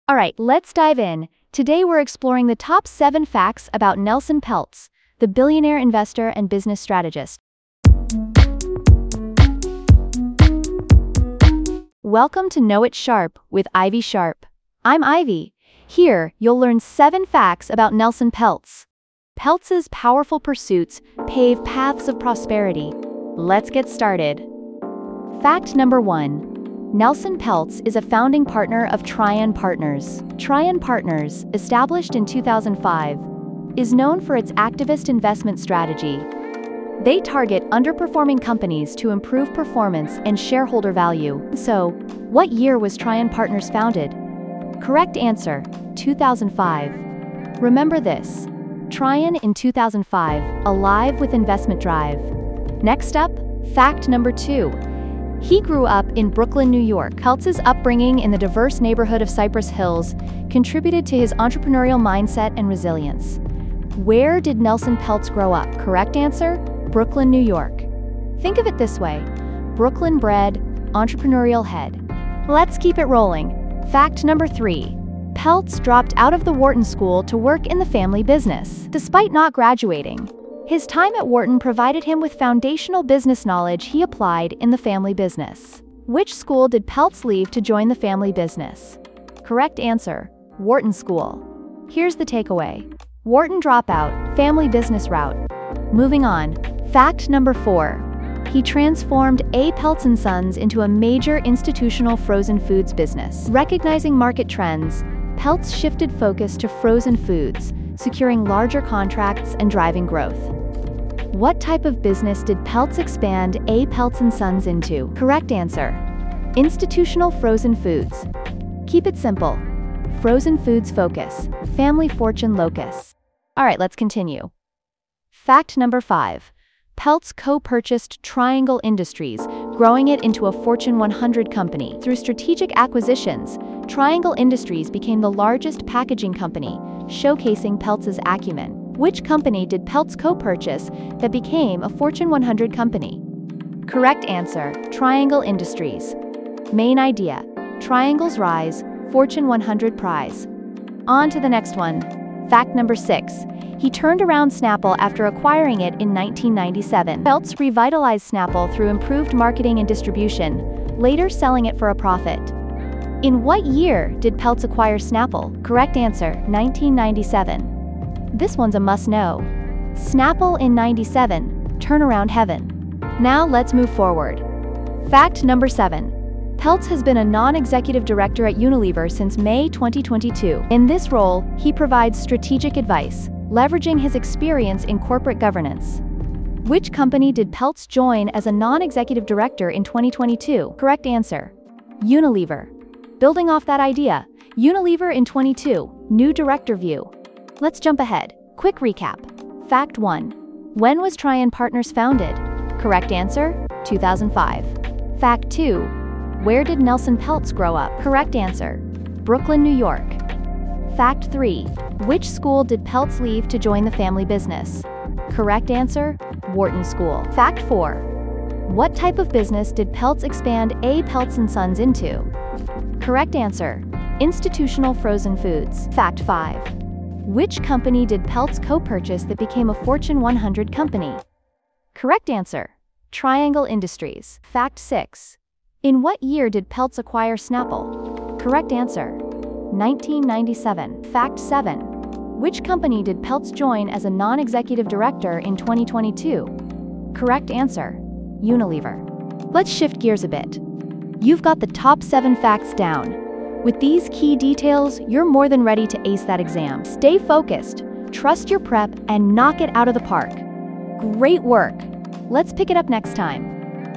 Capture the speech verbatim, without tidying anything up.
Alright, let's dive in. Today we're exploring the top seven facts about Nelson Peltz, the billionaire investor and business strategist. Welcome to Know It Sharp with Ivy Sharp. I'm Ivy. Here, you'll learn seven facts about Nelson Peltz. Peltz's powerful pursuits pave paths of prosperity. Let's get started. Fact number one. Nelson Peltz is a founding partner of Trian Partners. Trian Partners, established in two thousand five, is known for its activist investment strategy. They target underperforming companies to improve performance and shareholder value. So, what year was Trian Partners founded? Correct answer, two thousand five. Remember this. Trian in two thousand five, alive with investment drive. Next up, fact number two. He grew up in Brooklyn, New York. Peltz's upbringing in the diverse neighborhood of Cypress Hills contributed to his entrepreneurial mindset and resilience. Where did Nelson Peltz grow up? Correct answer, Brooklyn, New York. Think of it this way, Brooklyn-bred, entrepreneurial head. Let's keep it rolling. Fact number three. Peltz dropped out of the Wharton School to work in the family business. Despite not graduating, his time at Wharton provided him with foundational business knowledge he applied in the family business. Which school did Peltz leave to join the family business? Correct answer, Wharton School. Here's the takeaway. Wharton dropout, family business route. Moving on, fact number four. He transformed A. Peltz and Sons into a major institutional frozen foods business. Recognizing market trends, Peltz shifted focus to frozen foods, securing larger contracts and driving growth. What type of business did Peltz expand A. Peltz and Sons into? Correct answer, institutional frozen foods. Keep it simple. Frozen foods focus, family fortune locus. Alright, let's continue. Fact number five. Peltz co-purchased Triangle Industries, growing it into a Fortune one hundred company. Through strategic acquisitions, Triangle Industries became the largest packaging company, showcasing Peltz's acumen. Which company did Peltz co-purchase that became a Fortune one hundred company? Correct answer, Triangle Industries. Main idea, Triangle's rise, Fortune one hundred prize. On to the next one. Fact number six. He turned around Snapple after acquiring it in nineteen ninety-seven. Peltz revitalized Snapple through improved marketing and distribution, later selling it for a profit. In what year did Peltz acquire Snapple? Correct answer, nineteen ninety-seven. This one's a must-know. Snapple in ninety-seven, turnaround heaven. Now let's move forward. Fact number seven. Peltz has been a non-executive director at Unilever since May twenty twenty-two. In this role, he provides strategic advice, leveraging his experience in corporate governance. Which company did Peltz join as a non-executive director in twenty twenty-two? Correct answer, Unilever. Building off that idea, Unilever in twenty-two, new director view. Let's jump ahead. Quick recap. Fact one. When was Trian Partners founded? Correct answer, two thousand five. Fact two. Where did Nelson Peltz grow up? Correct answer, Brooklyn, New York. Fact three. Which school did Peltz leave to join the family business? Correct answer, Wharton School. Fact four. What type of business did Peltz expand A. Peltz and Sons into? Correct answer, institutional frozen foods. Fact five. Which company did Peltz co-purchase that became a Fortune one hundred company? Correct answer, Triangle Industries. Fact six. In what year did Peltz acquire Snapple? Correct answer, nineteen ninety-seven. Fact seven. Which company did Peltz join as a non-executive director in twenty twenty-two? Correct answer, Unilever. Let's shift gears a bit. You've got the top seven facts down. With these key details, you're more than ready to ace that exam. Stay focused, trust your prep, and knock it out of the park. Great work! Let's pick it up next time.